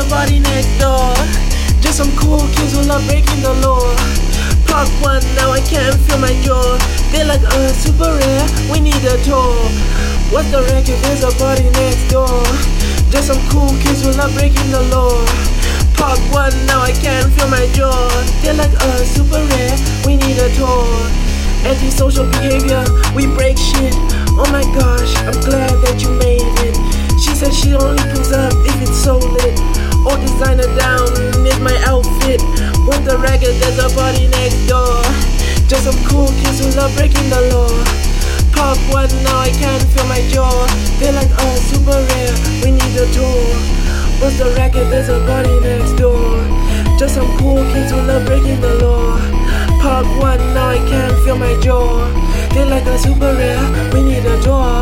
party next door. Just some cool kids who love breaking the law. Park one, now I can't feel my jaw. They're like, super rare, we need a tour. What's the record? There's a party next door. Just some cool kids who love breaking the law. Park one, now I can't feel my jaw. They're like, super rare, we need a tour. Antisocial behavior, we break shit. Oh my gosh, I'm glad that you made it. She said she only pulls up if it's so lit. All designer down is my outfit. What's the record? There's a party next door. Just some cool kids who love breaking the law. Park one, now I can't feel my jaw. They're like, super rare, we need a tour. What's the record? There's a party next door. Just some cool kids who love breaking the law. Park one, now I can't feel my jaw. They're like, super rare, we need a tour.